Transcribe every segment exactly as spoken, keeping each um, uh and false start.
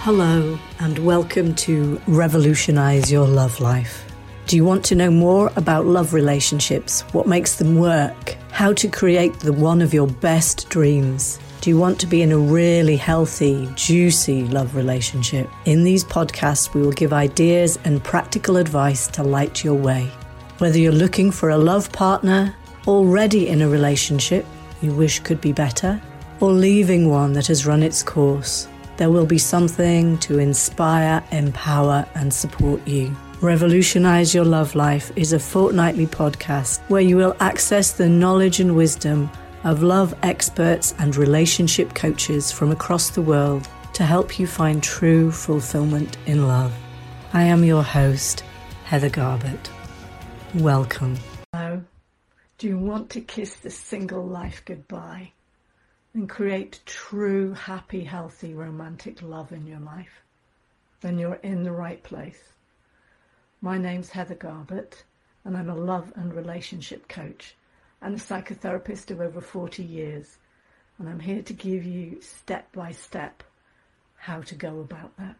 Hello and welcome to Revolutionize Your Love Life. Do you want to know more about love relationships, what makes them work, how to create the one of your best dreams? Do you want to be in a really healthy, juicy love relationship? In these podcasts, we will give ideas and practical advice to light your way. Whether you're looking for a love partner, already in a relationship you wish could be better, or leaving one that has run its course, there will be something to inspire, empower, and support you. Revolutionize Your Love Life is a fortnightly podcast where you will access the knowledge and wisdom of love experts and relationship coaches from across the world to help you find true fulfillment in love. I am your host, Heather Garbett. Welcome. Hello. Do you want to kiss the single life goodbye and create true, happy, healthy, romantic love in your life? Then you're in the right place. My name's Heather Garbett, and I'm a love and relationship coach and a psychotherapist of over forty years, and I'm here to give you step by step how to go about that.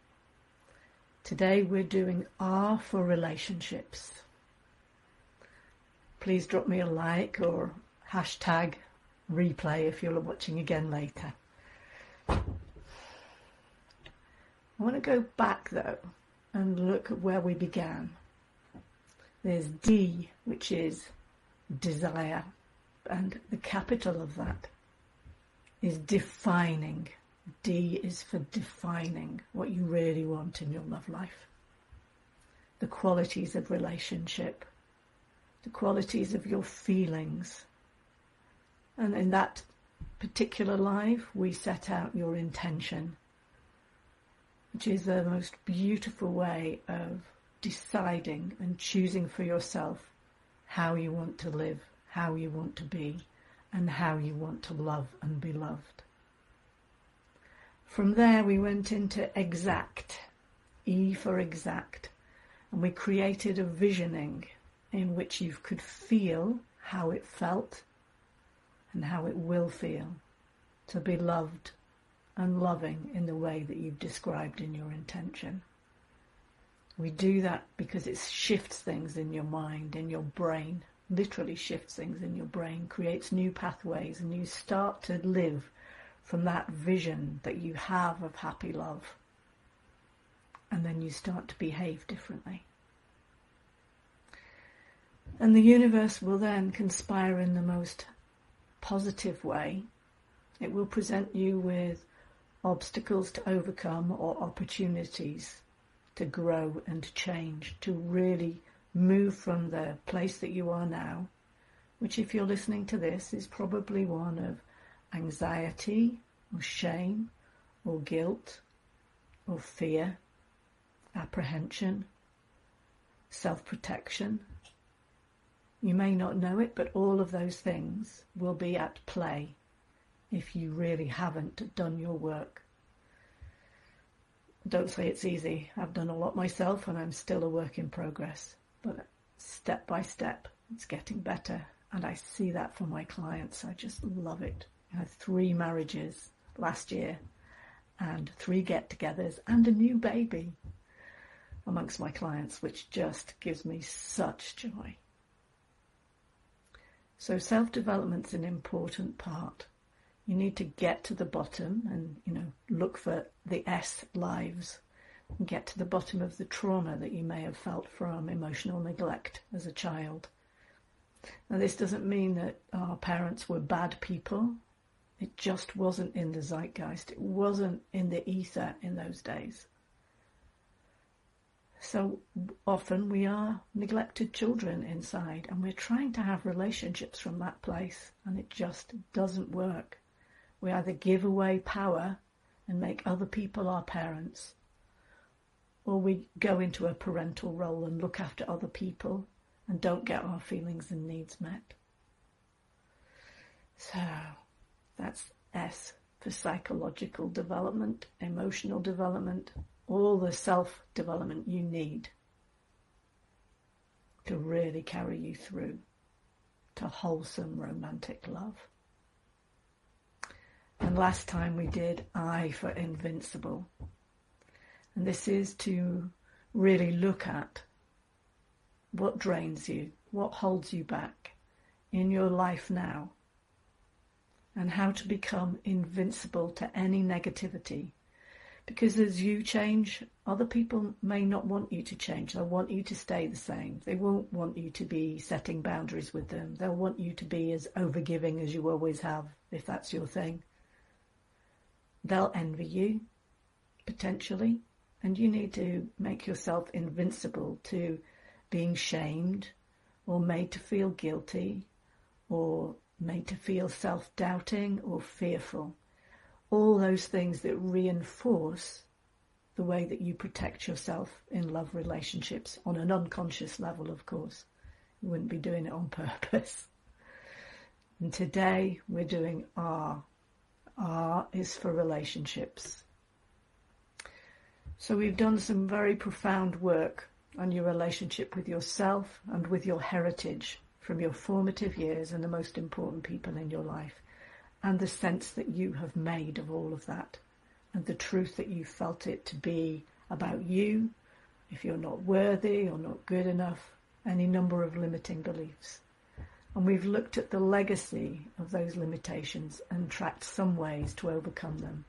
Today we're doing R for relationships. Please drop me a like or hashtag replay if you're watching again later. I want to go back though and look at where we began. There's D, which is desire, and the capital of that is defining. D is for defining what you really want in your love life. The qualities of relationship, the qualities of your feelings. And in that particular life, we set out your intention, which is the most beautiful way of deciding and choosing for yourself how you want to live, how you want to be, and how you want to love and be loved. From there, we went into exact, E for exact, and we created a visioning in which you could feel how it felt and how it will feel to be loved and loving in the way that you've described in your intention. We do that because it shifts things in your mind, in your brain, literally shifts things in your brain, creates new pathways, and you start to live from that vision that you have of happy love. And then you start to behave differently. And the universe will then conspire in the most positive way. It will present you with obstacles to overcome or opportunities to grow and change, to really move from the place that you are now, which if you're listening to this is probably one of anxiety or shame or guilt or fear, apprehension, self-protection. You may not know it, but all of those things will be at play if you really haven't done your work. Don't say it's easy. I've done a lot myself and I'm still a work in progress. But step by step, it's getting better. And I see that for my clients. I just love it. I had three marriages last year and three get-togethers and a new baby amongst my clients, which just gives me such joy. So self-development's an important part. You need to get to the bottom and, you know, look for the S lives and get to the bottom of the trauma that you may have felt from emotional neglect as a child. Now, this doesn't mean that our parents were bad people. It just wasn't in the zeitgeist. It wasn't in the ether in those days. So often we are neglected children inside, and we're trying to have relationships from that place, and it just doesn't work. We either give away power and make other people our parents, or we go into a parental role and look after other people and don't get our feelings and needs met. So that's S for psychological development, emotional development, all the self-development you need to really carry you through to wholesome romantic love. And last time we did I for invincible. And this is to really look at what drains you, what holds you back in your life now, and how to become invincible to any negativity. Because as you change, other people may not want you to change. They'll want you to stay the same. They won't want you to be setting boundaries with them. They'll want you to be as overgiving as you always have, if that's your thing. They'll envy you, potentially, and you need to make yourself invincible to being shamed or made to feel guilty or made to feel self-doubting or fearful. All those things that reinforce the way that you protect yourself in love relationships on an unconscious level, of course. You wouldn't be doing it on purpose. And today we're doing R. R is for relationships. So we've done some very profound work on your relationship with yourself and with your heritage from your formative years and the most important people in your life, and the sense that you have made of all of that, and the truth that you felt it to be about you, if you're not worthy or not good enough, any number of limiting beliefs. And we've looked at the legacy of those limitations and tracked some ways to overcome them.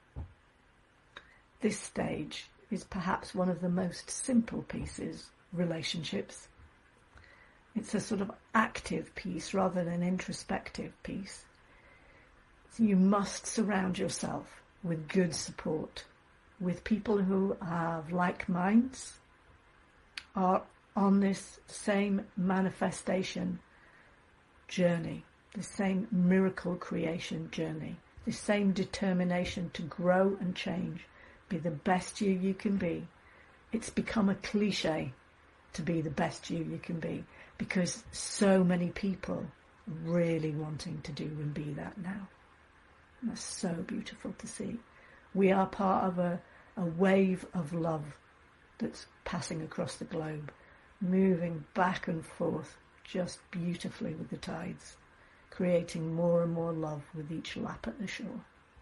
This stage is perhaps one of the most simple pieces, relationships. It's a sort of active piece rather than an introspective piece. So you must surround yourself with good support, with people who have like minds, are on this same manifestation journey, the same miracle creation journey, the same determination to grow and change, be the best you you can be. It's become a cliche to be the best you you can be, because so many people are really wanting to do and be that now. And that's so beautiful to see. We are part of a, a wave of love that's passing across the globe, moving back and forth just beautifully with the tides, creating more and more love with each lap at the shore.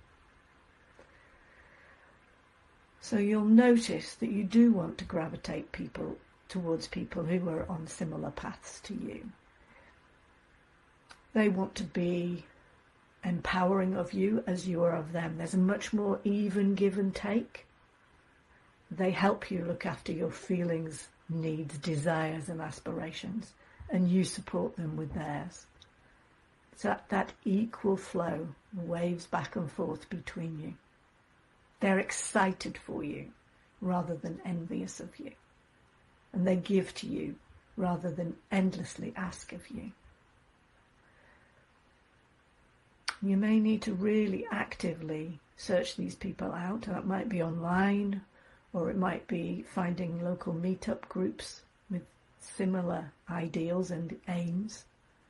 So you'll notice that you do want to gravitate people towards people who are on similar paths to you. They want to be empowering of you as you are of them. There's a much more even give and take. They help you look after your feelings, needs, desires and aspirations, and you support them with theirs. So that, that equal flow waves back and forth between you. They're excited for you rather than envious of you. And they give to you rather than endlessly ask of you. You may need to really actively search these people out. That might be online, or it might be finding local meetup groups with similar ideals and aims.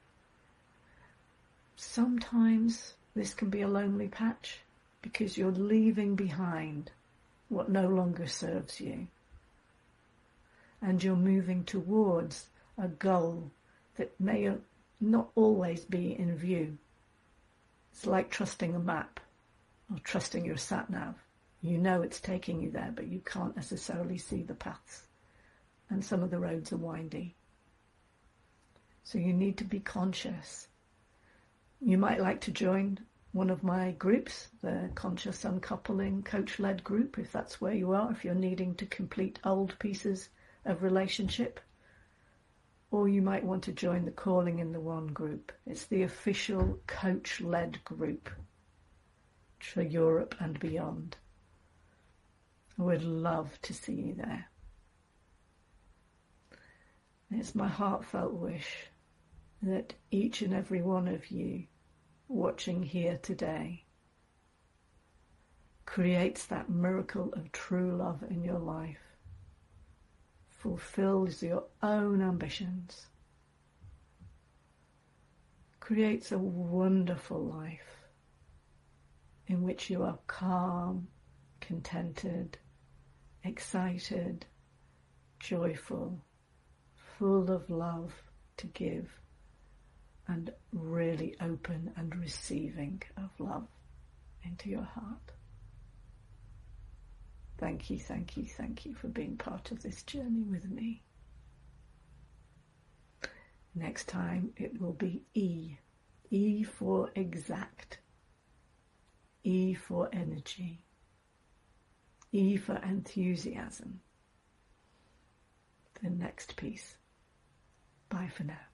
Sometimes this can be a lonely patch because you're leaving behind what no longer serves you. And you're moving towards a goal that may not always be in view. It's like trusting a map or trusting your sat-nav. You know it's taking you there, but you can't necessarily see the paths. And some of the roads are windy. So you need to be conscious. You might like to join one of my groups, the Conscious Uncoupling Coach-led group, if that's where you are, if you're needing to complete old pieces of relationship. Or you might want to join the Calling in the One group. It's the official coach-led group for Europe and beyond. I would love to see you there. It's my heartfelt wish that each and every one of you watching here today creates that miracle of true love in your life, fulfills your own ambitions, creates a wonderful life in which you are calm, contented, excited, joyful, full of love to give, and really open and receiving of love into your heart. Thank you, thank you, thank you for being part of this journey with me. Next time it will be E. E for exact. E for energy. E for enthusiasm. The next piece. Bye for now.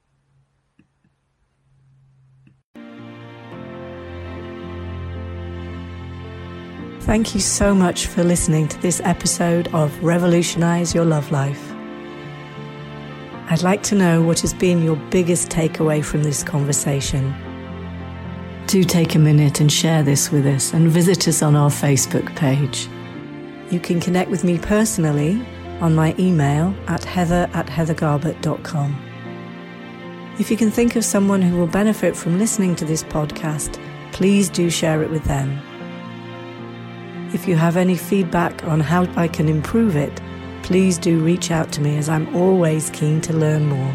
Thank you so much for listening to this episode of Revolutionize Your Love Life. I'd like to know what has been your biggest takeaway from this conversation. Do take a minute and share this with us and visit us on our Facebook page. You can connect with me personally on my email at heather at heathergarbett dot com. If you can think of someone who will benefit from listening to this podcast, please do share it with them. If you have any feedback on how I can improve it, please do reach out to me, as I'm always keen to learn more.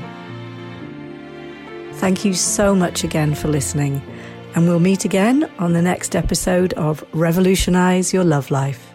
Thank you so much again for listening, and we'll meet again on the next episode of Revolutionize Your Love Life.